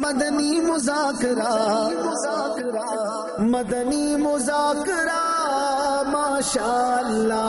مدنی مذاکرہ مدنی مذاکرہ ماشاءاللہ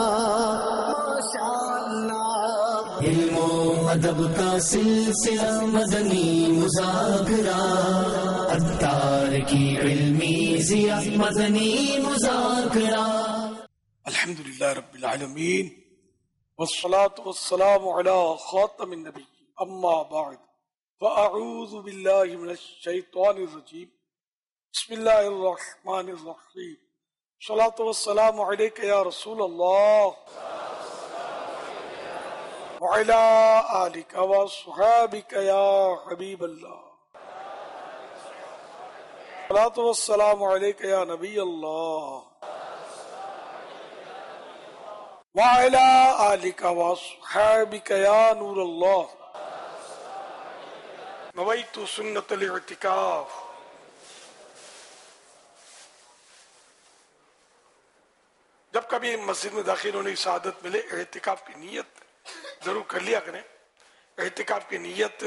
علم و ادب کا سلسلہ مدنی مذاکرہ، عطار کی علمی ضیاء مدنی مذاکرہ۔ الحمدللہ رب العالمین والصلاة والسلام علی خاتم النبی، اما بعد فاعوذ باللہ من الشیطان الرجیم، بسم اللہ الرحمن الرحیم، صلاۃ والسلام علیک یا رسول اللہ وعلی آلک وصحابک یا حبیب اللہ، صلاۃ والسلام علیک یا نبی اللہ وعلی آلک وصحابک یا نور اللہ، نویت سنت الاعتکاف۔ جب کبھی مسجد میں داخل ہونے کی سعادت ملے، اعتکاف کی نیت ضرور کر لیا کریں۔ اعتکاف کی نیت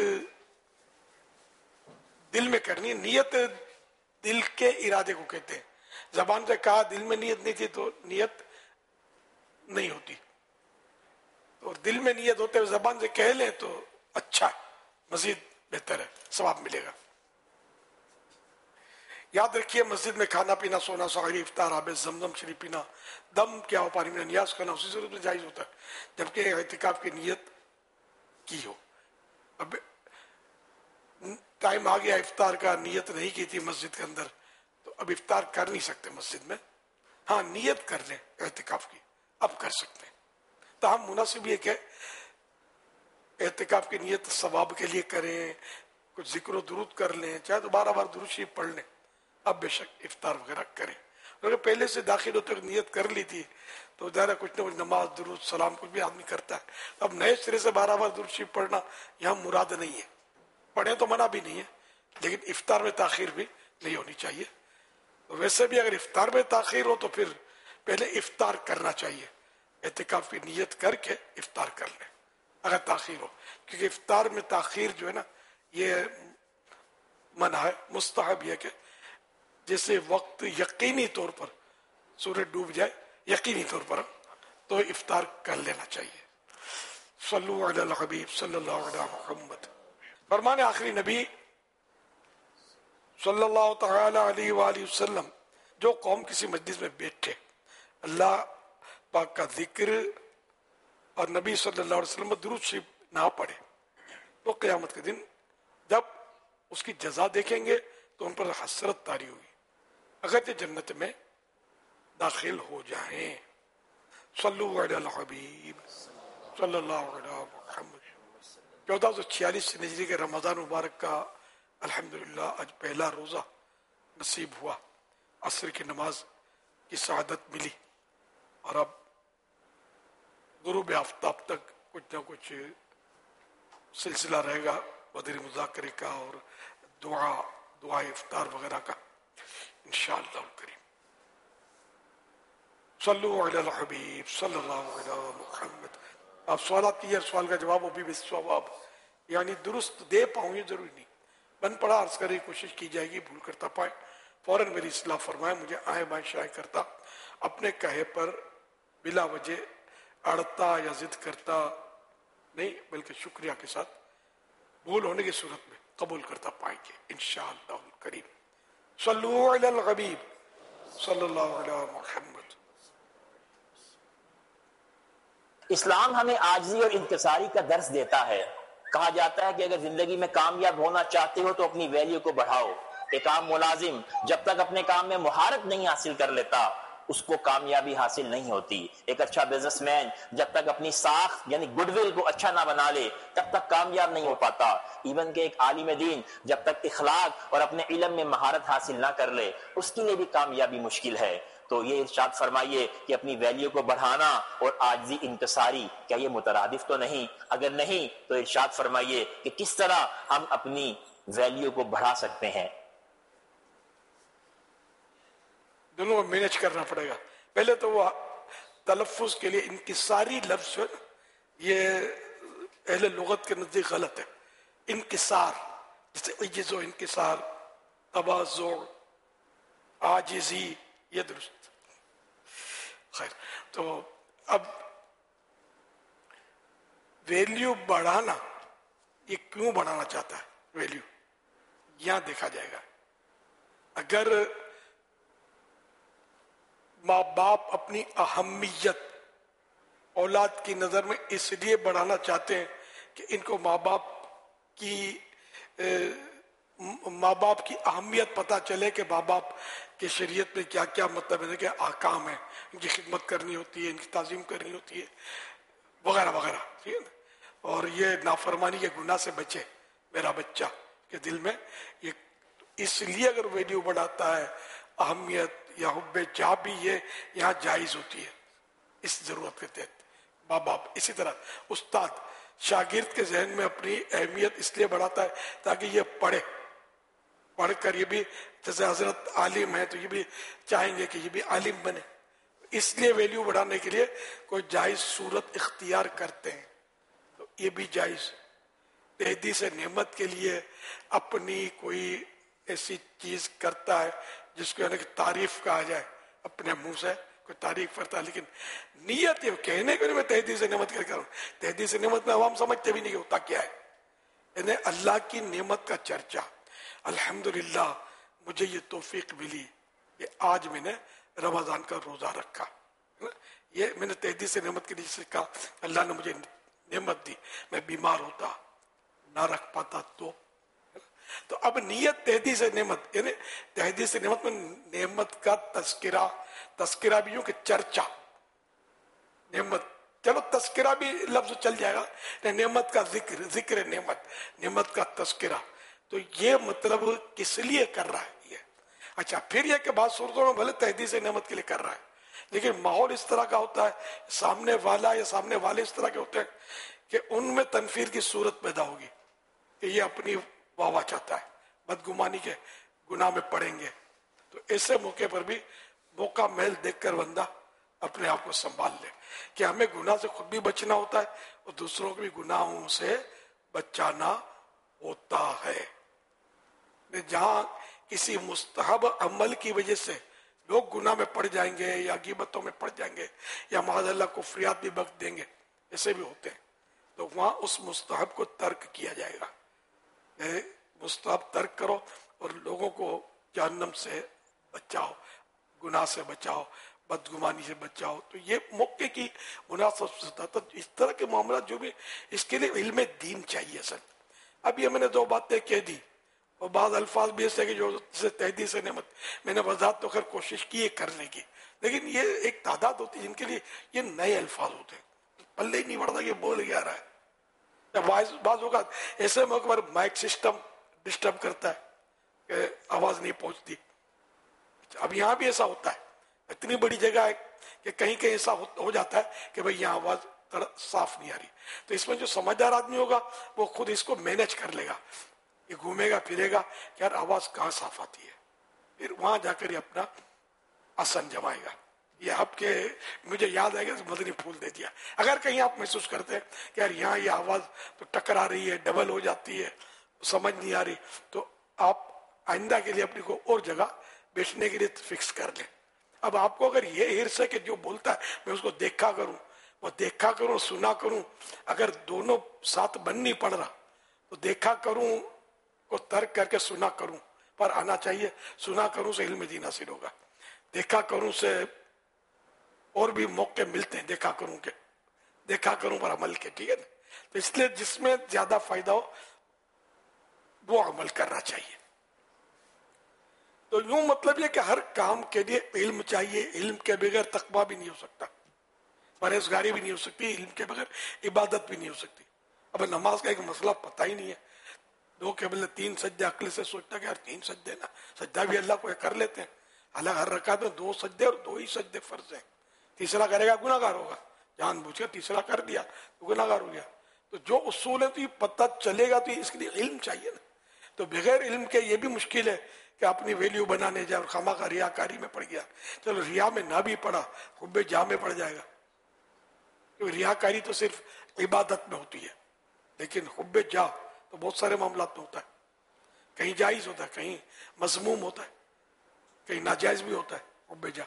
دل میں کرنی ہے۔ نیت دل کے ارادے کو کہتے ہیں۔ زبان سے کہا دل میں نیت نہیں تھی تو نیت نہیں ہوتی، اور دل میں نیت ہوتے ہوئے زبان سے کہہ لیں تو اچھا ہے، مزید بہتر ہے، ثواب ملے گا۔ یاد رکھیے، مسجد میں کھانا پینا، سونا، سحری، افطار، آب زمزم شریف پینا، دم کیا ہو، پانی میں نیاز کرنا اسی صورت میں جائز ہوتا ہے جبکہ اعتکاف کی نیت کی ہو۔ اب ٹائم آ گیا افطار کا، نیت نہیں کی تھی مسجد کے اندر، تو اب افطار کر نہیں سکتے مسجد میں۔ ہاں، نیت کر لیں اعتکاف کی، اب کر سکتے ہیں۔ تاہم مناسب یہ کہ اعتکاف کی نیت ثواب کے لیے کریں، کچھ ذکر و درود کر لیں، چاہے تو 12 بار درود شریف پڑھ لیں، اب بے شک افطار وغیرہ کریں۔ اگر پہلے سے داخل ہوتے وقت نیت کر لی تھی تو ظاہر کچھ نہ کچھ نماز، درود، سلام کچھ بھی آدمی کرتا ہے۔ اب نئے سرے سے 12 بار درود شریف پڑھنا یہاں مراد نہیں ہے، پڑھیں تو منع بھی نہیں ہے، لیکن افطار میں تاخیر بھی نہیں ہونی چاہیے۔ ویسے بھی اگر افطار میں تاخیر ہو تو پھر پہلے افطار کرنا چاہیے، اعتکاف کی نیت کر کے افطار کر لیں اگر تاخیر ہو، کیونکہ افطار میں تاخیر جو ہے نا یہ منع ہے۔ مستحب یہ کہ جیسے وقت یقینی طور پر سورج ڈوب جائے، یقینی طور پر تو افطار کر لینا چاہیے۔ صلو علی الحبیب صلی اللہ علیہ محمد۔ فرمان آخری نبی صلی اللہ تعالی علیہ وآلہ وسلم، جو قوم کسی مجلس میں بیٹھے، اللہ پاک کا ذکر اور نبی صلی اللہ علیہ وسلم درود شریف نہ پڑھے تو قیامت کے دن جب اس کی جزا دیکھیں گے تو ان پر حسرت طاری ہوگی، اگرچہ جنت میں داخل ہو جائیں۔ صلو علی الحبیب صلی اللہ علیہ محمد۔ 1446 ہجری کے رمضان مبارک کا الحمدللہ آج پہلا روزہ نصیب ہوا، عصر کی نماز کی سعادت ملی، اور اب غروب آفتاب تک کچھ نہ کچھ سلسلہ رہے گا مدنی مذاکرے کا اور دعا افطار وغیرہ کا انشاءاللہ الکریم۔ صلو علی الحبیب صلی اللہ علیہ محمد۔ آپ سوالات کیے، سوال کا جواب ابھی بھی ثواب یعنی درست دے پاؤں یہ ضروری نہیں، بن پڑا عرض کرنے کی کوشش کی جائے گی، بھول کرتا پائے فوراً میری اصلاح فرمائے، مجھے آئیں بائیں شائع کرتا، اپنے کہے پر بلا وجہ اڑتا یا ضد کرتا نہیں، بلکہ شکریہ کے ساتھ بھول ہونے کی صورت میں قبول کرتا پائیں گے انشاءاللہ الکریم۔ صلو علی الحبیب صلی اللہ علیہ محمد۔ اسلام ہمیں عاجزی اور انکساری کا درس دیتا ہے۔ کہا جاتا ہے کہ اگر زندگی میں کامیاب ہونا چاہتے ہو تو اپنی ویلیو کو بڑھاؤ۔ ایک عام ملازم جب تک اپنے کام میں مہارت نہیں حاصل کر لیتا اس کو کامیابی حاصل نہیں ہوتی۔ ایک اچھا بزنس مین جب تک اپنی ساخت یعنی گڈ ول کو اچھا نہ بنا لے تب تک کامیاب نہیں ہو پاتا۔ ایون کہ ایک عالم دین جب تک اخلاق اور اپنے علم میں مہارت حاصل نہ کر لے اس کے لیے بھی کامیابی مشکل ہے۔ تو یہ ارشاد فرمائیے کہ اپنی ویلیو کو بڑھانا اور عاجزی انکساری کیا یہ مترادف تو نہیں؟ اگر نہیں تو ارشاد فرمائیے کہ کس طرح ہم اپنی ویلیو کو بڑھا سکتے ہیں۔ دونوں کو مینج کرنا پڑے گا۔ پہلے تو وہ تلفظ کے لیے انکساری لفظ یہ اہل لغت کے نزدیک غلط ہے۔ انکسار جیسے عجز و انکسار، تواضع، عاجزی، یہ درست. خیر، تو اب ویلیو بڑھانا، یہ کیوں بڑھانا چاہتا ہے ویلیو، یہاں دیکھا جائے گا. اگر ماں باپ اپنی اہمیت اولاد کی نظر میں اس لیے بڑھانا چاہتے ہیں کہ ان کو ماں باپ کی اہمیت پتہ چلے کہ ماں باپ کی شریعت میں کیا کیا مطلب ہے کہ احکام ہیں، ان کی خدمت کرنی ہوتی ہے، ان کی تعظیم کرنی ہوتی ہے، وغیرہ وغیرہ. ٹھیک ہے نا؟ اور یہ نافرمانی کے گناہ سے بچے میرا بچہ کے دل میں. یہ اس لیے اگر ویلیو بڑھاتا ہے، اہمیت یا حب جا بھی یہ یہاں جائز ہوتی ہے اس ضرورت کے تحت. ماں باپ اسی طرح استاد شاگرد کے ذہن میں اپنی اہمیت اس لیے بڑھاتا ہے تاکہ یہ پڑھ کر یہ بھی، جیسے حضرت عالم ہے تو یہ بھی چاہیں گے کہ یہ بھی عالم بنے. اس لیے ویلیو بڑھانے کے لیے کوئی جائز صورت اختیار کرتے ہیں. تو یہ بھی جائز. تحدیث نعمت کے لیے اپنی کوئی ایسی چیز کرتا ہے جس کو یعنی کہ تعریف کہا جائے، اپنے منہ سے کوئی تعریف کرتا ہے، لیکن نیت یہ کہنے کے لیے میں تحدیث نعمت کر رہا ہوں. تحدیث نعمت میں عوام سمجھتے بھی نہیں کہ ہوتا کیا ہے. یعنی اللہ کی نعمت کا چرچا. الحمدللہ مجھے یہ توفیق ملی، یہ آج میں نے رمضان کا روزہ رکھا، یہ میں نے تحدیث نعمت کے لیے کہا اللہ نے مجھے نعمت دی. میں بیمار ہوتا نہ رکھ پاتا تو اب نیت تحدیث نعمت، یعنی تحدیث نعمت میں نعمت کا تذکرہ بھی یوں کہ چرچا. نعمت، چلو تذکرہ بھی لفظ چل جائے گا، نعمت کا ذکر نعمت کا تذکرہ. تو یہ مطلب کس لیے کر رہا ہے یہ. اچھا، پھر یہ کہ بعض صورتوں میں بھلے تحدیث نعمت کے لیے کر رہا ہے لیکن ماحول اس طرح کا ہوتا ہے، سامنے والا یا سامنے والے اس طرح کے ہوتے ہیں کہ ان میں تنفیر کی صورت پیدا ہوگی کہ یہ اپنی واہ چاہتا ہے، بدگمانی کے گناہ میں پڑیں گے. تو ایسے موقع پر بھی موقع محل دیکھ کر بندہ اپنے آپ کو سنبھال لے کہ ہمیں گناہ سے خود بھی بچنا ہوتا ہے اور دوسروں کو بھی گناہوں سے بچانا ہوتا ہے. جہاں کسی مستحب عمل کی وجہ سے لوگ گناہ میں پڑ جائیں گے یا غیبتوں میں پڑ جائیں گے یا معاذ اللہ کفریات بھی بک دیں گے، ایسے بھی ہوتے ہیں، تو وہاں اس مستحب کو ترک کیا جائے گا. مستحب ترک کرو اور لوگوں کو جہنم سے بچاؤ، گناہ سے بچاؤ، بدگمانی سے بچاؤ. تو یہ موقع کی مناسب سے تو اس طرح کے معاملات جو بھی، اس کے لیے علم دین چاہیے سر. اب یہ میں نے دو باتیں کہہ دی اور بعض الفاظ بھی ایسے کہ جو تحدیث نعمت میں نے وضاحت تو خیر کوشش کی ہے کرنے کی، لیکن یہ ایک تعداد ہوتی ہے جن کے لیے یہ نئے الفاظ ہوتے ہیں، پلے ہی نہیں پڑتا کہ بول گیا رہا ہے. بعض اوقات ایسے موقع پر مائک سسٹم ڈسٹرب کرتا ہے کہ آواز نہیں پہنچتی. اب یہاں بھی ایسا ہوتا ہے، اتنی بڑی جگہ ہے کہ کہیں کہیں ایسا ہو جاتا ہے کہ بھئی یہاں آواز صاف نہیں آ رہی. تو اس میں جو سمجھدار آدمی ہوگا وہ خود اس کو مینج کر لے گا، یہ گھومے گا پھرے گا کہ یار آواز کہاں صاف آتی ہے، پھر وہاں جا کر یہ اپنا آسن جمائے گا. یہ آپ کے مجھے یاد آئے گا مدنی پھول دے دیا. اگر کہیں آپ محسوس کرتے ہیں کہ یار یہاں یہ آواز تو ٹکرا رہی ہے، ڈبل ہو جاتی ہے، سمجھ نہیں آ رہی، تو آپ آئندہ کے لیے اپنی کو اور جگہ بیچنے کے لیے فکس کر لیں. اب آپ کو اگر یہ حرص ہے کہ جو بولتا ہے میں اس کو دیکھا کروں، وہ دیکھا کروں سنا کروں، اگر دونوں ساتھ بن نہیں پڑ رہا تو دیکھا کروں کو ترک کر کے سنا کروں پر آنا چاہیے. سنا کروں سے علم دین حاصل ہوگا، دیکھا کروں سے اور بھی موقع ملتے ہیں دیکھا کروں پر عمل کے. ٹھیک ہے نا؟ تو اس لیے جس میں زیادہ فائدہ ہو وہ عمل کرنا چاہیے. تو یوں مطلب یہ کہ ہر کام کے لیے علم چاہیے، علم کے بغیر تقویٰ بھی نہیں ہو سکتا، پرہیزگاری بھی نہیں ہو سکتی، علم کے بغیر عبادت بھی نہیں ہو سکتی. اب نماز کا ایک مسئلہ پتہ ہی نہیں ہے، دو قبل 3 سجدے عقل سے سوچتا کہ یار 3 سجدے نا، سجدہ بھی اللہ کو کر لیتے ہیں، حالانکہ ہر رکعت میں 2 سجدے اور 2 ہی سجدے فرض ہیں. تیسرا کرے گا گناہ گار ہوگا، جان بوجھ کر تیسرا کر دیا تو گناہ گار ہو گیا. تو جو اصول ہے تو یہ پتہ چلے گا، تو اس کے لیے علم چاہیے نا. تو بغیر علم کے یہ بھی مشکل ہے کہ اپنی ویلیو بنانے جائے اور خواہ ریاکاری میں پڑ گیا. چلو ریا میں نہ بھی پڑا، حب جا میں پڑ جائے گا. ریاکاری تو صرف عبادت میں ہوتی ہے، لیکن حب جا تو بہت سارے معاملات میں ہوتا ہے. کہیں جائز ہوتا ہے، کہیں مذموم ہوتا ہے، کہیں ناجائز بھی ہوتا ہے حب جا۔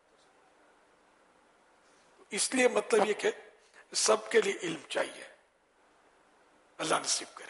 اس لیے مطلب یہ کہ سب کے لیے علم چاہیے، اللہ نصیب کرے۔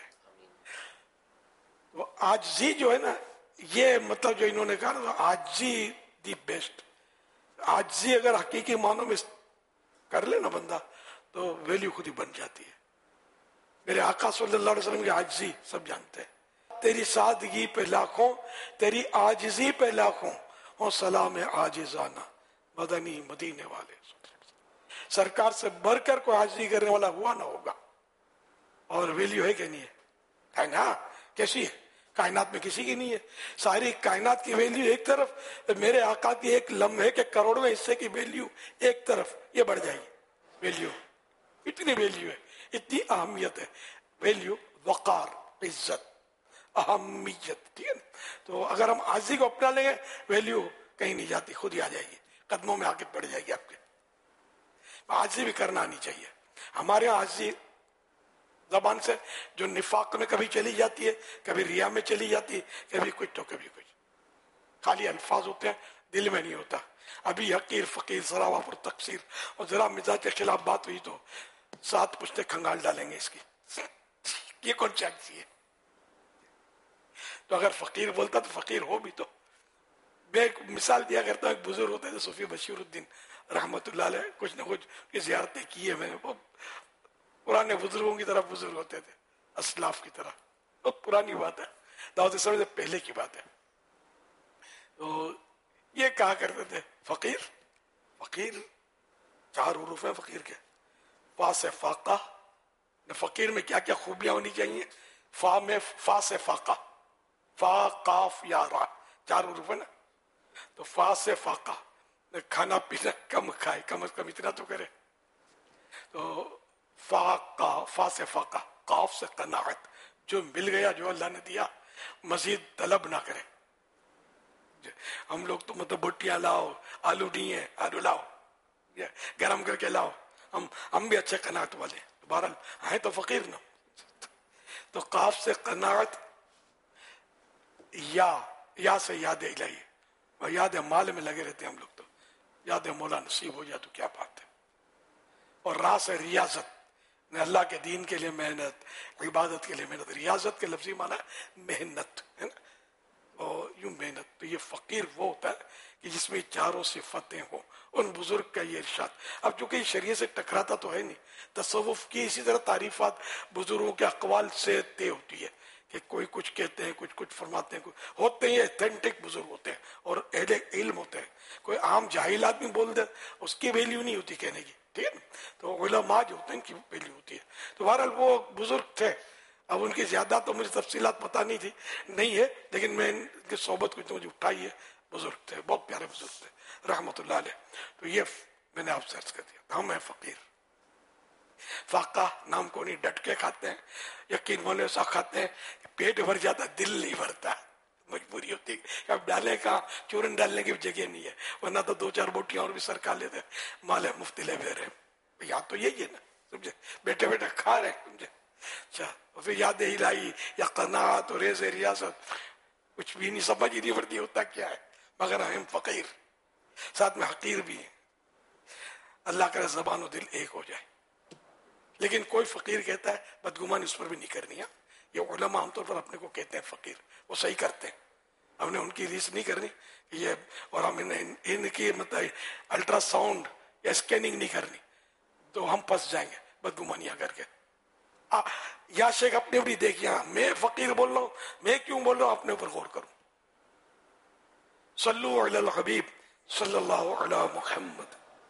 وہ عاجزی جو ہے نا، یہ مطلب جو انہوں نے کہا نا، عاجزی دی بیسٹ۔ عاجزی اگر حقیقی معنوں میں کر لے نا بندہ تو ویلیو خود ہی بن جاتی ہے۔ میرے آقا صلی اللہ علیہ وسلم کی عاجزی سب جانتے ہیں، تیری سادگی پہ لاکھوں، تیری عاجزی پہ لاکھوں، ہو سلام عاجزانہ مدنی مدینے والے۔ سرکار سے بڑھ کر کوئی عاجزی کرنے والا ہوا نہ ہوگا۔ اور ویلیو ہے کہ نہیں ہے؟ ہے نا؟ کیسی ہے؟ کائنات میں کسی کی نہیں ہے۔ ساری کائنات کی ویلیو ایک طرف، میرے آقا کی ایک لمحے کے کروڑویں حصے کی ویلیو ایک طرف، یہ بڑھ جائے گی ویلیو۔ اتنی ویلیو ہے، اتنی اہمیت ہے۔ ویلیو، وقار، عزت، اہمیت، ٹھیک ہے نا؟ تو اگر ہم عاجزی کو اپنا لیں گے، ویلیو کہیں نہیں جاتی، خود ہی آ جائے گی، قدموں میں آگے بڑھ جائے گی آپ کے۔ عاجزی بھی کرنا آنی چاہیے۔ ہمارے یہاں عاجزی زبان سے جو نفاق میں کبھی چلی جاتی ہے، کبھی ریا میں چلی جاتی ہے، کبھی کچھ تو کبھی کچھ، خالی الفاظ ہوتے ہیں، دل میں نہیں ہوتا۔ ابھی حقیر فقیر سراوا پر تقصیر، اور ذرا مزاج کے خلاف بات ہوئی تو 7 پشتے کھنگال ڈالیں گے اس کی۔ یہ کون چاہیے؟ تو اگر فقیر بولتا تو فقیر ہو بھی تو۔ میں ایک مثال دیا کرتا ہوں، ایک بزرگ ہوتے تھے صوفی بشیر الدین رحمت اللہ علیہ، کچھ نہ کچھ کی زیارتیں کی ہے میں نے، بہت پرانے بزرگوں کی طرح بزرگ ہوتے تھے، اسلاف کی طرح، بہت پرانی بات ہے، دعوت اسلامی سے پہلے کی بات ہے۔ تو یہ کہا کرتے تھے، فقیر، فقیر 4 حروف ہیں فقیر کے، فا سے فاقہ، فقیر میں کیا کیا خوبیاں ہونی چاہیے؟ فا میں فا سے فاقہ، فا قاف یا را، 4 حروف ہے نا، تو فا سے فاقہ، کھانا پینا کم کھائے، کم از کم اتنا تو کرے۔ تو فا سے فاقہ، قاف سے قناعت، جو مل گیا، جو اللہ نے دیا، مزید طلب نہ کرے۔ ہم لوگ تو مطلب بٹیاں لاؤ، آلو نہیں ہے، آلو لاؤ، گرم کر کے لاؤ، ہم بھی اچھے قناعت والے ہیں، بہرحال ہیں تو فقیر نا۔ تو قاف سے قناعت، یا سے یاد الہی، اور یاد مال میں لگے رہتے ہیں ہم لوگ، تو یاد مولا نصیب ہو جائے تو کیا بات ہے۔ اور را سے ریاضت، اللہ کے دین کے لیے محنت، عبادت کے لیے محنت۔ ریاضت کے لفظی معنی محنت ہے نا، اور یوں محنت۔ تو یہ فقیر وہ ہوتا ہے کہ جس میں 4 صفتیں ہوں۔ ان بزرگ کا یہ ارشاد، اب چونکہ شریعت سے ٹکراتا تو ہے نہیں، تصوف کی اسی طرح تعریفات بزرگوں کے اقوال سے طے ہوتی ہے، کہ کوئی کچھ کہتے ہیں، کچھ فرماتے ہیں، ہوتے ہیں ایتھینٹک بزرگ ہوتے ہیں اور اہل علم ہوتے ہیں۔ کوئی عام جاہل آدمی بول دے، اس کی ویلیو نہیں ہوتی کہنے کی، ٹھیک ہے نا؟ تو علماء جو ہوتے ہیں ان کی ویلیو ہوتی ہے۔ تو بہرحال وہ بزرگ تھے، اب ان کی زیادہ تو مجھے تفصیلات پتہ نہیں ہے، لیکن میں ان کی صحبت کو مجھے اٹھائی ہے۔ بزرگ تھے، بہت پیارے بزرگ تھے رحمت اللہ علیہ۔ تو یہ میں نے آپ سے عرض کر دیا، ہم ہیں فقیر۔ فاقہ نام کو نہیں، ڈٹ کے کھاتے ہیں، یقین ہونے ایسا کھاتے ہیں کہ پیٹ بھر جاتا، دل نہیں بھرتا، مجبوری ہوتی ہے کہ اب ڈالیں کہاں، چورن ڈالنے کی جگہ نہیں ہے، ورنہ تو 2-4 بوٹیاں اور بھی سرکا لیتے، مال مفت لے بے رہے۔ یاد تو یہی ہے نا، سمجھے، بیٹھے بیٹھے کھا رہے ہیں، سمجھے۔ اچھا، اور پھر یاد الہی یا قناعت اور ریز ریاست، کچھ بھی نہیں، سمجھ ہی نہیں پڑتی ہوتا کیا ہے، مگر ہم فقیر، ساتھ میں حقیر بھی ہیں۔ اللہ کرے زبان و دل ایک ہو جائے۔ لیکن کوئی فقیر کہتا ہے، بدگمانی اس پر بھی نہیں کرنی ہے۔ یہ علماء عام طور پر اپنے کو کہتے ہیں فقیر، وہ صحیح کرتے ہیں، ہم نے ان کی ریس نہیں کرنی یہ، اور ہم ان کی مطلب الٹرا ساؤنڈ یا اسکیننگ نہیں کرنی، تو ہم پھنس جائیں گے بدگمانیاں کر کے۔ یا شیخ اپنے بھی دیکھیے، میں فقیر بول رہا ہوں، میں کیوں بول رہا ہوں، اپنے اوپر غور کروں۔ صلو علی الحبیب صلی اللہ علی محمد۔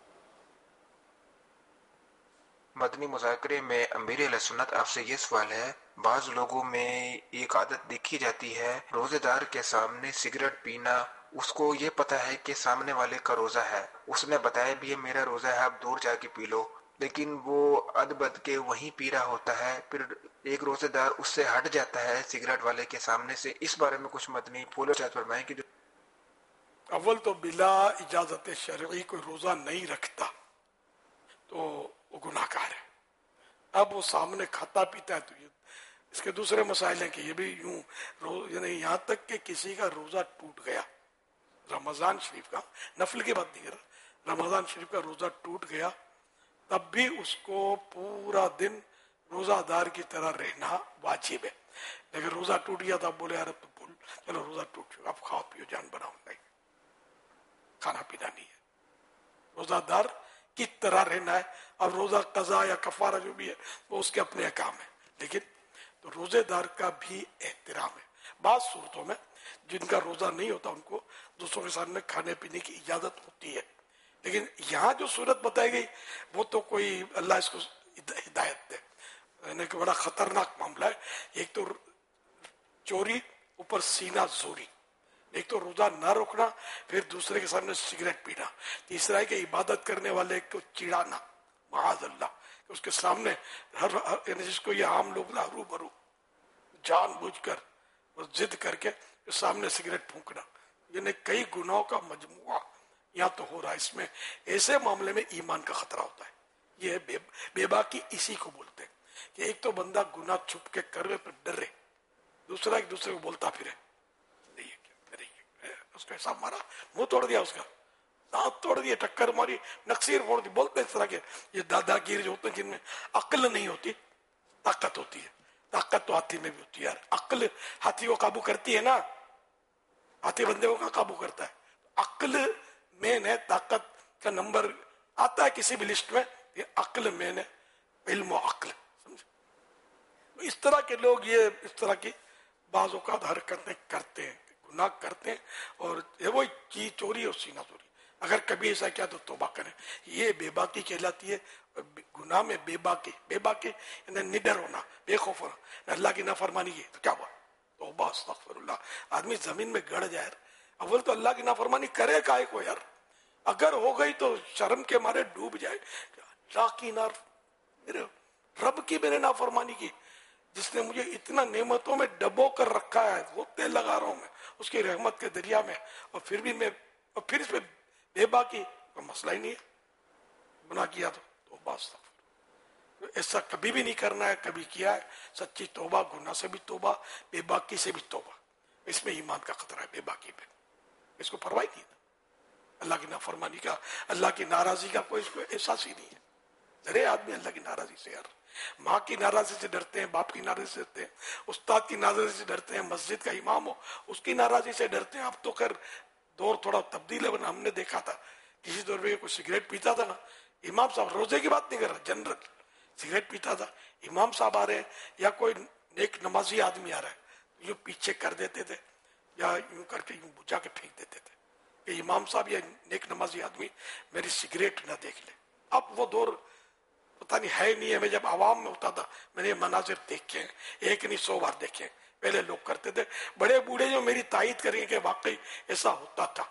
مدنی مذاکرے میں امیر علیہ سنت آپ سے یہ سوال ہے، بعض لوگوں میں ایک عادت دیکھی جاتی ہے، روزے دار کے سامنے سگریٹ پینا، اس کو یہ پتا ہے کہ سامنے والے کا روزہ ہے، اس نے بتایا بھی ہے میرا روزہ ہے، آپ دور جا کے پی لو، لیکن وہ ادبد کے وہیں پی رہا ہوتا ہے، پھر ایک روزے دار اس سے ہٹ جاتا ہے سگریٹ والے کے سامنے سے۔ اس بارے میں کچھ مدنی پھولو چاہت فرمائیں کہ جو اول تو بلا اجازت شرعی کوئی روزہ نہیں رکھتا تو وہ گناہ گار ہے۔ اب وہ سامنے کھاتا پیتا ہے تو یہ اس کے دوسرے مسائل ہیں کہ یہ بھی یوں یعنی یہاں تک کہ کسی کا روزہ ٹوٹ گیا رمضان شریف کا، نفل کی بات نہیں کر رہا، رمضان شریف کا روزہ ٹوٹ گیا تب بھی اس کو پورا دن روزہ دار کی طرح رہنا واجب ہے. لیکن روزہ ٹوٹ گیا تو اب بولے یار اب تو بول چلو روزہ ٹوٹ گیا اب کھاؤ پیو جان بناؤ، نہیں، کھانا پینا نہیں ہے، روزہ دار کی طرح رہنا ہے. اب روزہ قضا یا کفارہ جو بھی ہے وہ اس کے اپنے احکام ہے، لیکن تو روزے دار کا بھی احترام ہے. بعض صورتوں میں جن کا روزہ نہیں ہوتا ان کو دوسروں کے سامنے کھانے پینے کی اجازت ہوتی ہے، لیکن یہاں جو صورت بتائی گئی وہ تو کوئی اللہ اس کو ہدایت دے، یعنی کہ بڑا خطرناک معاملہ ہے. ایک تو چوری، اوپر سینہ زوری، ایک تو روزہ نہ روکنا، پھر دوسرے کے سامنے سگریٹ پینا، تیسرا ہے کہ عبادت کرنے والے کو چڑانا، معاذ اللہ، کہ اس کے سامنے یعنی جس کو یہ عام لوگ ہرو برو جان بوجھ کر اور ضد کر کے سامنے سگریٹ پھونکنا، یعنی کئی گناہوں کا مجموعہ یہاں تو ہو رہا ہے. اس میں ایسے معاملے میں ایمان کا خطرہ ہوتا ہے. یہ بے باکی اسی کو بولتے ہیں کہ ایک تو بندہ گناہ چھپ کے کر رہے تو ڈرے، دوسرا ایک دوسرے کو بولتا پھرے، اس کا حساب مارا، منہ توڑ دیا، اس کا دانت توڑ دیے، ٹکر ماری، نقصیر پھوڑ دی، بولتے اس طرح کے. یہ دادا گیر جو ہوتے ہیں جن میں عقل نہیں ہوتی، طاقت ہوتی ہے. طاقت تو ہاتھی میں بھی ہوتی ہے یار، عقل ہاتھی کو قابو کرتی ہے نا، ہاتھی بندے کو کہاں قابو کرتا ہے؟ عقل مین ہے، طاقت کا نمبر آتا ہے کسی بھی لسٹ میں، یہ عقل مین ہے، علم و عقل. اس طرح کے لوگ یہ اس طرح کی بعض اوقات حرکتیں کرتے ہیں، گناہ کرتے ہیں، اور وہ چیز چوری اور سینہ چوری. اگر کبھی ایسا کیا تو توبہ کریں. یہ بے باکی کہلاتی ہے. گناہ میں بے باکی یعنی نڈر ہونا، بے خوف ہونا، اللہ کی نافرمانی کی تو کیا ہوا؟ توبہ استغفر اللہ. آدمی زمین میں گڑ جائے. اول تو اللہ کی نافرمانی کرے کائے کو یار، اگر ہو گئی تو شرم کے مارے ڈوب جائے. اللہ کی میرے رب کی میں نے نافرمانی کی، جس نے مجھے اتنا نعمتوں میں ڈبو کر رکھا ہے، وہ تیل لگا رہا ہوں میں اس کی رحمت کے دریا میں، اور پھر بھی میں پھر اس پہ بے باکی، کوئی مسئلہ ہی نہیں ہے. گناہ کیا تو توبہ استغفر. ایسا کبھی بھی نہیں کرنا ہے. کبھی کیا ہے سچی توبہ، گناہ سے بھی توبہ، بے باکی سے بھی توبہ. اس میں ایمان کا خطرہ ہے، بے باکی پہ اس کو پرواہ نہیں. اللہ کی نافرمانی کا، اللہ کی ناراضی کا کوئی اس کو احساس ہی نہیں ہے. ڈرے آدمی اللہ کی ناراضی سے یار. ماں کی ناراضی سے ڈرتے ہیں، باپ کی ناراضی سے ڈرتے ہیں، استاد کی ناراضی سے ڈرتے ہیں، مسجد کا امام ہو اس کی ناراضی سے ڈرتے ہیں. اب تو خیر دور تھوڑا تبدیل ہے، ورنہ ہم نے دیکھا تھا کسی دور میں کوئی سگریٹ پیتا تھا نا، امام صاحب، روزے کی بات نہیں کر رہا، جنرل سگریٹ پیتا تھا، امام صاحب آ رہے ہیں یا کوئی نیک نمازی آدمی آ رہا ہے، یوں پیچھے کر دیتے تھے یا یوں کر کے یوں بجھا کے پھینک دیتے تھے کہ امام صاحب یا نیک نمازی آدمی میری سگریٹ نہ دیکھ لے. اب وہ دور پتہ نہیں ہے نہیں ہے. میں جب عوام میں ہوتا تھا میں نے یہ مناظر دیکھے ہیں، ایک نہیں 100 بار دیکھے. پہلے لوگ کرتے تھے، بڑے بوڑھے جو میری تائید کریں گے کہ واقعی ایسا ہوتا تھا.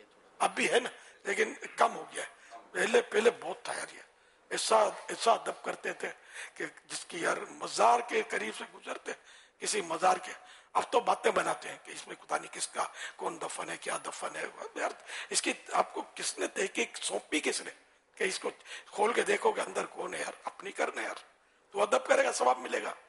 اب بھی ہے نا، لیکن کم ہو گیا ہے. پہلے بہت تھا یار. یہ ایسا ادب کرتے تھے کہ جس کی یار مزار کے قریب سے گزرتے کسی مزار کے، اب تو باتیں بناتے ہیں کہ اس میں پتہ نہیں کس کا کون دفن ہے، کیا دفن ہے. یار اس کی آپ کو کس نے تحقیق سونپی، کس نے کہ اس کو کھول کے دیکھو کہ اندر کون ہے یار. اپنی کرنا یار، تو ادب کرے گا ثواب ملے گا.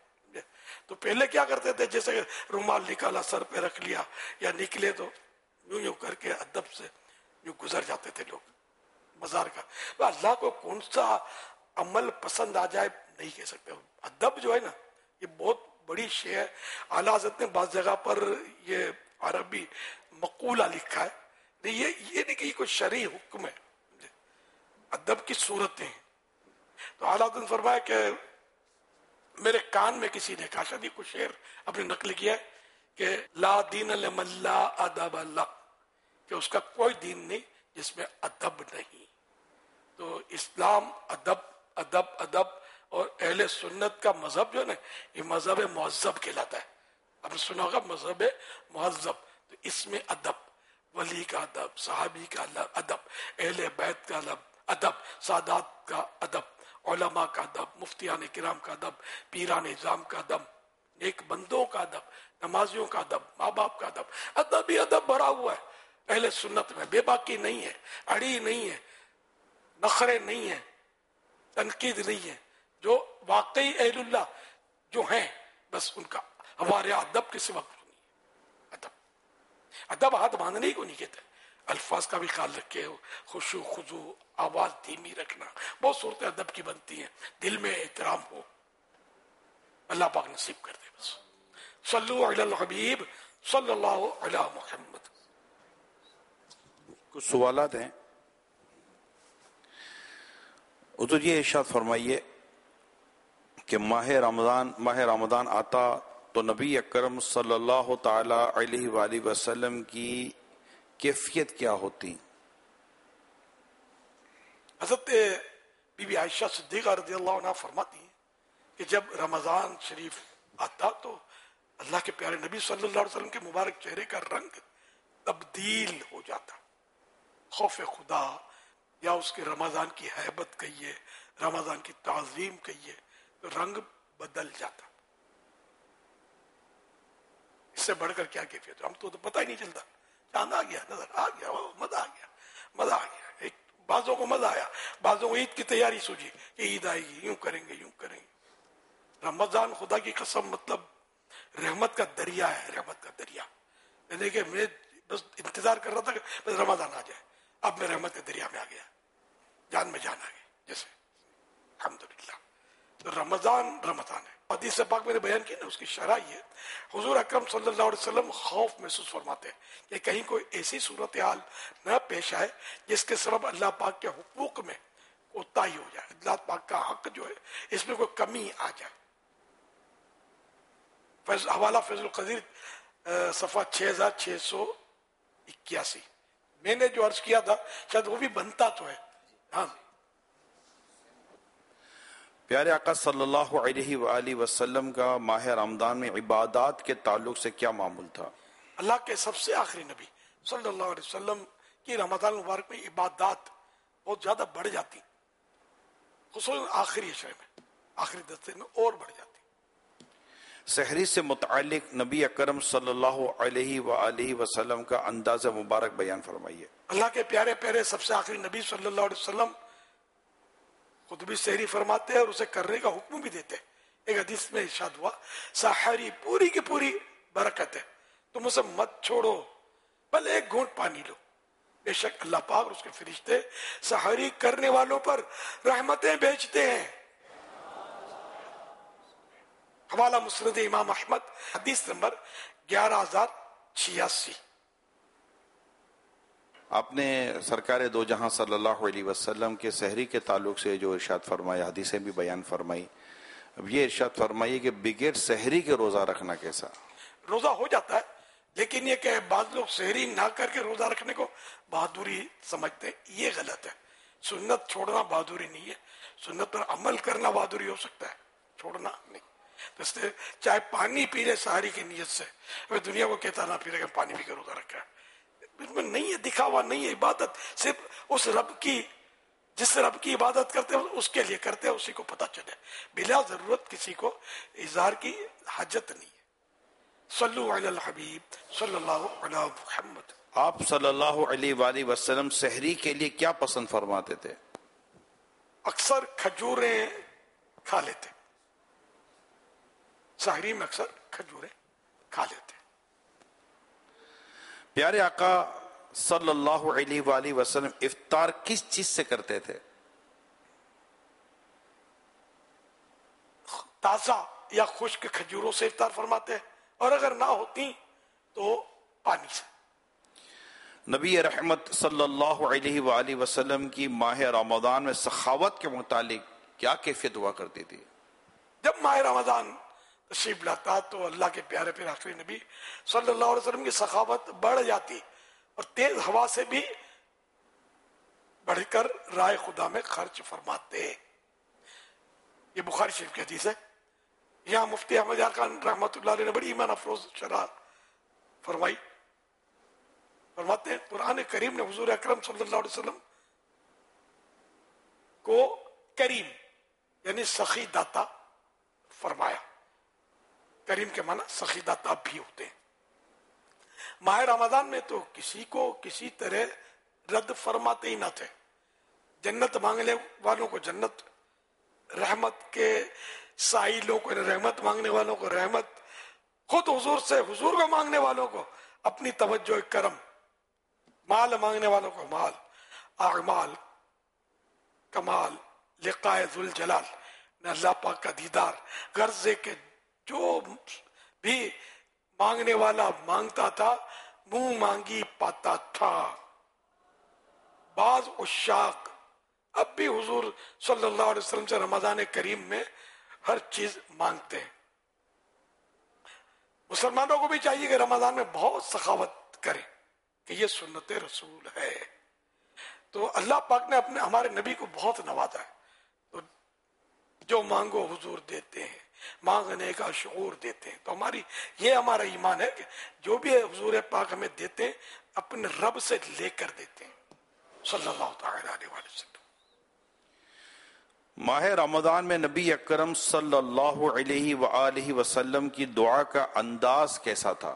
تو پہلے کیا کرتے تھے، جیسے رومال نکالا سر پہ رکھ لیا یا نکلے تو یوں یوں کر کے ادب سے یوں گزر جاتے تھے لوگ مزار کا. تو اللہ کو کون سا عمل پسند آ جائے نہیں کہہ سکتے. ادب جو ہے نا یہ بہت بڑی شے ہے. اعلیٰ حضرت نے بعض جگہ پر یہ عربی مقولہ لکھا ہے، یہ نہیں کہ یہ کوئی شرعی حکم ہے، ادب کی صورتیں ہیں. تو اعلیٰ حضرت نے فرمایا کہ میرے کان میں کسی نے کہا، شاید کوئی شعر اپنے نقل کیا ہے کہ لا دین لمن لا ادب اللہ، کہ اس کا کوئی دین نہیں جس میں ادب نہیں. تو اسلام ادب ادب ادب، اور اہل سنت کا مذہب جو ہے نا یہ مذہب مہذب کہلاتا ہے. آپ نے سنا ہوگا مذہب مہذب. تو اس میں ادب، ولی کا ادب، صحابی کا ادب، اہل بیت کا ادب، سادات کا ادب، علماء کا ادب، مفتیان کرام کا ادب، پیران نظام کا ادب، نیک بندوں کا ادب، نمازیوں کا ادب، ماں باپ کا ادب. ادب ہی ادب بھرا ہوا ہے اہل سنت میں. بے باکی نہیں ہے، اڑی نہیں ہے، نخرے نہیں ہیں، تنقید نہیں ہے. جو واقعی اہل اللہ جو ہیں بس ان کا ہمارے ادب کے سوا کچھ نہیں ہے. ادب ہاتھ باندھنے کو نہیں کہتے، الفاظ کا بھی خیال رکھے، خشوع خضوع، آواز دھیمی رکھنا، بہت صورتیں ادب کی بنتی ہیں، دل میں احترام ہو. اللہ پاک نصیب کر دے. بس صلو علی الحبیب صلی اللہ علی محمد. کچھ سوالات ہیں. حضور یہ ارشاد فرمائیے کہ ماہ رمضان آتا تو نبی اکرم صلی اللہ تعالی علیہ وآلہ وسلم کی کیفیت کیا ہوتی؟ حضرت بی بی عائشہ صدیقہ رضی اللہ عنہ فرماتی ہیں کہ جب رمضان شریف آتا تو اللہ کے پیارے نبی صلی اللہ علیہ وسلم کے مبارک چہرے کا رنگ تبدیل ہو جاتا. خوف خدا یا اس کے رمضان کی ہیبت کہیے، رمضان کی تعظیم کہیے، تو رنگ بدل جاتا. اس سے بڑھ کر کیا کیفیت ہے؟ ہم تو پتہ ہی نہیں چلتا. چاند آ گیا، نظر آ گیا، مزہ آ گیا، مزہ آ گیا. ایک بعضوں کو مزہ آیا، بعضوں کو عید کی تیاری سوچی کہ عید آئے گی، یوں کریں گے یوں کریں گے. رمضان خدا کی قسم مطلب رحمت کا دریا ہے، رحمت کا دریا. یعنی کہ میں بس انتظار کر رہا تھا کہ بس رمضان آ جائے. اب میں رحمت کے دریا میں آ گیا، جان میں جان آ گئی جیسے. الحمدللہ. تو رمضان رمضان ہے. حدیث پاک میں نے بیان کی نا، اس کی شرح یہ ہے. حضور اکرم صلی اللہ علیہ وسلم خوف محسوس فرماتے ہیں کہ کہیں کوئی ایسی صورتحال نہ پیش آئے جس کے سبب اللہ پاک کے حقوق میں کوتاہی ہو جائے، اللہ پاک کا حق جو ہے اس میں کوئی کمی آ جائے. حوالہ فیض القدیر صفحہ 6681. میں نے جو عرض کیا تھا شاید وہ بھی بنتا تو ہے. ہاں پیارے آقا صلی اللہ علیہ وآلہ وسلم کا ماہ رمضان میں عبادات کے تعلق سے کیا معمول تھا؟ اللہ کے سب سے آخری نبی صلی اللہ علیہ وسلم کی رمضان مبارک میں عبادات بہت زیادہ بڑھ جاتی، خصوصاً آخری عشرے میں، آخری دستے میں اور بڑھ جاتی. سحری سے متعلق نبی اکرم صلی اللہ علیہ وآلہ وسلم کا انداز مبارک بیان فرمائیے. اللہ کے پیارے پیارے سب سے آخری نبی صلی اللہ علیہ وسلم خود بھی سحری فرماتے ہیں اور اسے کرنے کا حکم بھی دیتے ہیں. ایک حدیث میں ارشاد ہوا سحری پوری کی پوری برکت ہے، تم اسے مت چھوڑو، بل ایک گھونٹ پانی لو، بے شک اللہ پاک اور اس کے فرشتے سحری کرنے والوں پر رحمتیں بھیجتے ہیں. حوالہ مسند امام احمد حدیث نمبر 11086. آپ نے سرکار دو جہاں صلی اللہ علیہ وسلم کے سحری کے تعلق سے جو ارشاد فرمایا، حدیثیں بھی بیان فرمائی. اب یہ ارشاد فرمائیے کہ بغیر سحری کے روزہ رکھنا کیسا؟ روزہ ہو جاتا ہے، لیکن یہ کہ بعض لوگ سحری نہ کر کے روزہ رکھنے کو بہادری سمجھتے ہیں، یہ غلط ہے. سنت چھوڑنا بہادری نہیں ہے، سنت پر عمل کرنا بہادری ہو سکتا ہے، چھوڑنا نہیں. اس لیے چاہے پانی پی لے سحری کی نیت سے، میں دنیا کو کہتا نہ پی لے کہ پانی پی کے روزہ رکھا ہے، اس میں نہیں ہے دکھاوا، نہیں ہے. عبادت صرف اس رب کی، جس رب کی عبادت کرتے ہیں اس کے لیے کرتے ہیں، اسی کو پتہ چلے. بلا ضرورت کسی کو اظہار کی حاجت نہیں ہے. صلو علی الحبیب صلی اللہ علی محمد. آپ صلی اللہ علیہ وآلہ وسلم سحری کے لیے کیا پسند فرماتے تھے؟ اکثر کھجوریں کھا لیتے، سحری میں اکثر کھجوریں کھا لیتے. پیارے آقا صلی اللہ علیہ وآلہ وسلم افطار کس چیز سے کرتے تھے؟ تازہ یا خشک کھجوروں سے افطار فرماتے ہیں، اور اگر نہ ہوتی تو پانی سے. نبی رحمت صلی اللہ علیہ وآلہ وسلم کی ماہ رمضان میں سخاوت کے متعلق کیا کیفیت ہوا کرتی تھی؟ جب ماہ رمضان تشریف لاتا تو اللہ کے پیارے پیارے آخری نبی صلی اللہ علیہ وسلم کی سخاوت بڑھ جاتی اور تیز ہوا سے بھی بڑھ کر رائے خدا میں خرچ فرماتے. یہ بخاری شریف کی حدیث ہے. یہاں مفتی احمد یار خان رحمۃ اللہ علیہ نے بڑی ایمان افروز شرح فرمائی. فرماتے ہیں قرآن کریم نے حضور اکرم صلی اللہ علیہ وسلم کو کریم یعنی سخی داتا فرمایا. کریم کے معنی سخی داتا بھی ہوتے ہیں. ماہ رمضان میں تو کسی کو کسی طرح رد فرماتے ہی نہ تھے. جنت مانگنے والوں کو جنت، رحمت کے سائلوں کو رحمت مانگنے والوں کو رحمت، خود حضور سے حضور کو مانگنے والوں کو اپنی توجہ کرم، مال مانگنے والوں کو مال، اعمال کمال، لقائے ذوالجلال، اللہ پاک کا دیدار، غرض ہے کہ جو بھی مانگنے والا مانگتا تھا منہ مانگی پاتا تھا۔ بعض عشاق اب بھی حضور صلی اللہ علیہ وسلم سے رمضان کریم میں ہر چیز مانگتے ہیں۔ مسلمانوں کو بھی چاہیے کہ رمضان میں بہت سخاوت کریں کہ یہ سنت رسول ہے۔ تو اللہ پاک نے ہمارے نبی کو بہت نوازا ہے، تو جو مانگو حضور دیتے ہیں، مانگنے کا شعور دیتے ہیں۔ تو یہ ہمارا ایمان ہے کہ جو بھی حضور پاک ہمیں دیتے ہیں اپنے رب سے لے کر دیتے ہیں صلی اللہ تعالی علیہ وسلم۔ ماہ رمضان میں نبی اکرم صلی اللہ علیہ وآلہ وسلم کی دعا کا انداز کیسا تھا؟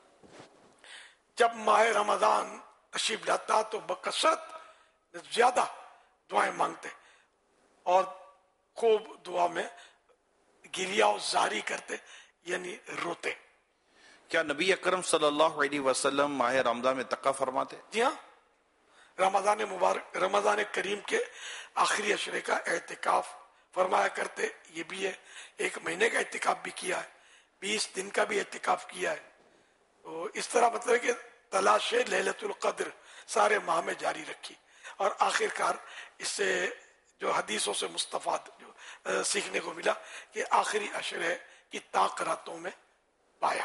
جب ماہ رمضان تشریف لاتا تو بکثرت زیادہ دعائیں مانگتے اور خوب دعا میں گریہ و زاری کرتے، یعنی روتے۔ کیا نبی اکرم صلی اللہ علیہ وسلم ماہ رمضان میں تقوی فرماتے؟ جی ہاں، رمضان مبارک، رمضان کریم کے آخری عشرے کا اعتکاف فرمایا کرتے۔ یہ بھی ہے، 1 مہینے کا اعتکاف بھی کیا ہے، 20 دن کا بھی اعتکاف کیا ہے۔ تو اس طرح مطلب ہے کہ تلاش لیلۃ القدر سارے ماہ میں جاری رکھی، اور آخر کار اس سے جو حدیثوں سے مستفاد جو سیکھنے کو ملا کہ آخری عشرے کی طاق راتوں میں پایا۔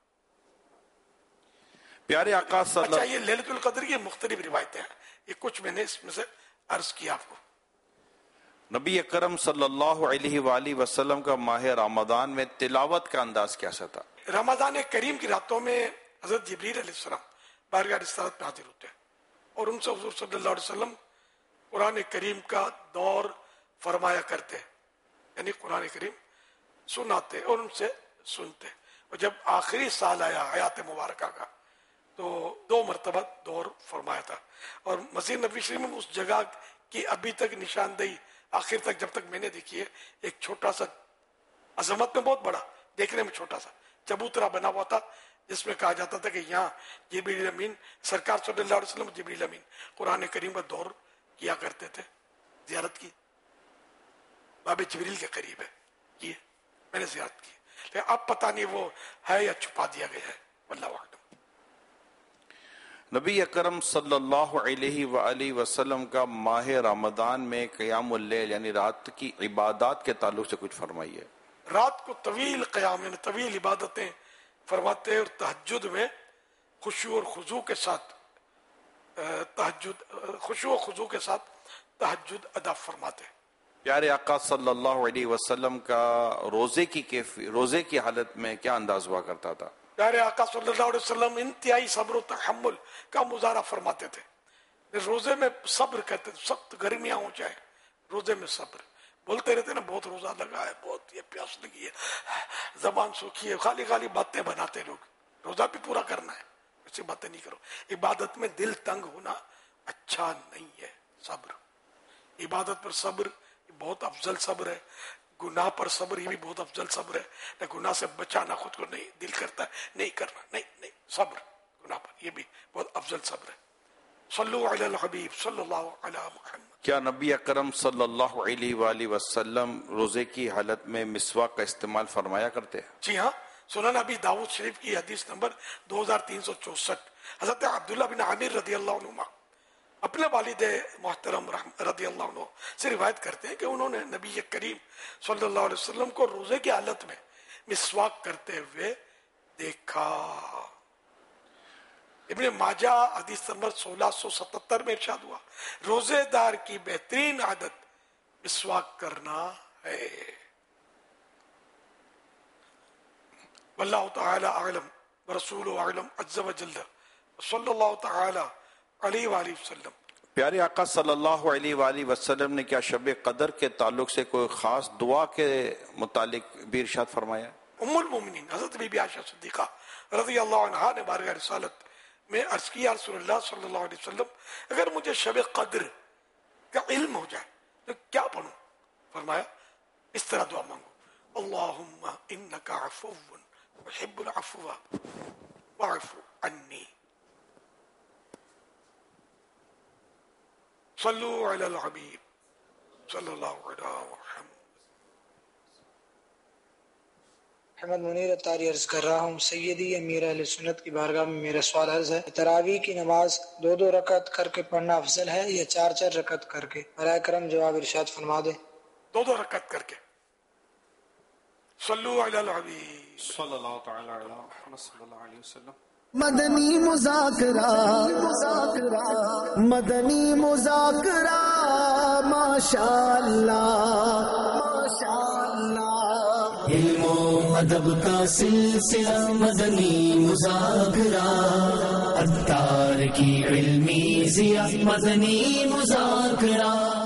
پیارے آقا صلی اچھا، اللہ یہ لیلۃ القدر کی مختلف روایتیں ہیں، یہ کچھ میں نے اس میں سے عرض کیا آپ کو۔ نبی اکرم صلی اللہ علیہ وآلہ وسلم کا ماہ رمضان میں تلاوت کا انداز کیسا تھا؟ رمضان کریم کی راتوں میں حضرت جبریل علیہ السلام بارگاہ رسالت میں حاضر ہوتے ہیں، اور ان سے حضور صلی اللہ علیہ وسلم قرآن کریم کا دور فرمایا کرتے، یعنی قرآن کریم سناتے اور ان سے سنتے۔ اور جب آخری سال آیا حیات مبارکہ کا تو 2 مرتبہ دور فرمایا تھا، اور مسجد نبوی شریف میں اس جگہ کی ابھی تک نشاندہی آخر تک جب تک میں نے دیکھی ہے، ایک چھوٹا سا، عظمت میں بہت بڑا، دیکھنے میں چھوٹا سا چبوترا بنا ہوا تھا، جس میں کہا جاتا تھا کہ یہاں جبریل امین سرکار صلی اللہ علیہ وسلم جبریل امین قرآن کریم کا دور کیا کرتے تھے، زیارت کی، باب جبریل کے قریب ہے، یہ میں نے زیارت کی، لیکن اب پتہ نہیں وہ ہے یا چھپا دیا گیا ہے، واللہ اعلم۔ نبی اکرم صلی اللہ علیہ وآلہ وسلم کا ماہ رمضان میں قیام اللیل یعنی رات کی عبادات کے تعلق سے کچھ فرمائیے۔ رات کو طویل قیام یعنی طویل عبادتیں فرماتے ہیں، اور تہجد میں خشوع اور خضوع کے ساتھ تہجد ادا فرماتے ہیں۔ پیارے آقا صلی اللہ علیہ وسلم کا روزے کی حالت میں کیا انداز ہوا کرتا تھا؟ پیارے آقا صلی اللہ علیہ وسلم انتہائی صبر و تحمل کا مظاہرہ فرماتے تھے، روزے میں صبر کرتے تھے، سخت گرمیاں ہو جائے روزے میں صبر، بولتے رہتے نا بہت روزہ لگا ہے، بہت یہ پیاس لگی ہے، زبان سوکھی ہے، خالی خالی باتیں بناتے لوگ، روزہ بھی پورا کرنا ہے، ایسی باتیں نہیں کرو۔ عبادت میں دل تنگ ہونا اچھا نہیں ہے، صبر، عبادت پر صبر بہت افضل صبر ہے، گناہ پر صبر یہ بھی بہت افضل صبر ہے، گناہ سے بچانا خود کو نہیں دل کرتا ہے نہیں کرنا، نہیں صبر گناہ پر یہ بھی بہت افضل صبر ہے۔ صلو علی الحبیب صلی اللہ علی محمد۔ کیا نبی اکرم صلی اللہ علیہ وآلہ وسلم روزے کی حالت میں مسواک کا استعمال فرمایا کرتے ہیں؟ جی ہاں، سنن ابی داؤد شریف کی حدیث نمبر 2364، حضرت عبداللہ بن عامر رضی اللہ عنہ اپنے والد محترم رضی اللہ عنہ سے روایت کرتے ہیں کہ انہوں نے نبی کریم صلی اللہ علیہ وسلم کو روزے کی حالت میں مسواک کرتے ہوئے دیکھا۔ ابن ماجہ حدیث نمبر 1677 میں ارشاد ہوا، روزے دار کی بہترین عادت مسواک کرنا ہے۔ واللہ تعالی اعلم ورسولہ اعلم عز وجل صلی اللہ تعالی علیہ وآلہ وسلم۔ پیارے آقا صلی اللہ علیہ وآلہ وسلم نے کیا شب قدر کے تعلق سے کوئی خاص دعا کے متعلق بھی ارشاد فرمایا؟ ام المومنین حضرت بی بی عائشہ صدیقہ رضی اللہ عنہا نے بارگاہ رسالت میں عرض کیا، رسول اللہ صلی اللہ علیہ وسلم اگر مجھے شب قدر کا علم ہو جائے تو کیا پڑھوں؟ فرمایا اس طرح دعا مانگو، اللهم انك عفو تحب العفو واعف عني. صلوا على الحبیب صلی اللہ علیہ وسلم. احمد منیر اتاری عرض کر رہا ہوں، سیدی امیر اہل سنت کی بارگاہ میں میرا سوال عرض ہے، تراویح کی نماز 2 رکعت کر کے پڑھنا افضل ہے یا 4 رکعت کر کے؟ برائے کرم جواب ارشاد فرما دیں. 2 رکعت کر کے. صلو علی الحبیب صلی اللہ تعالی علی محمد صلی اللہ علیہ وسلم. مدنی مذاکرہ مدنی مذاکرہ ماشاء اللہ ماشاء اللہ. علم و ادب کا سلسلہ مدنی مذاکرہ، عطار کی علمی ضیاء مدنی مذاکرہ.